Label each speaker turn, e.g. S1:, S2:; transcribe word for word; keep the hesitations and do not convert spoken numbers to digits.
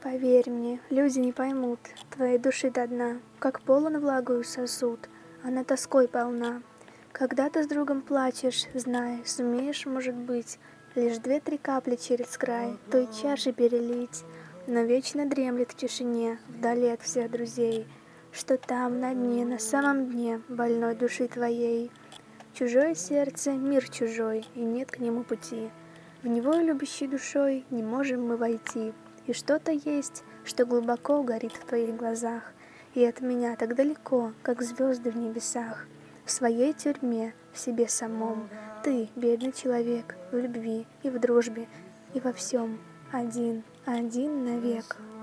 S1: Поверь мне, люди не поймут твоей души до дна, как полон влагою сосуд, она тоской полна. Когда ты с другом плачешь, знай, сумеешь, может быть, лишь две-три капли через край той чаши перелить, но вечно дремлет в тишине, вдали от всех друзей, что там, на дне, на самом дне больной души твоей. Чужое сердце — мир чужой, и нет к нему пути. В него, любящей душой, не можем мы войти. И что-то есть, что глубоко горит в твоих глазах, и от меня так далеко, как звезды в небесах. В своей тюрьме, в себе самом, ты, бедный человек, в любви и в дружбе, и во всем один, один навек.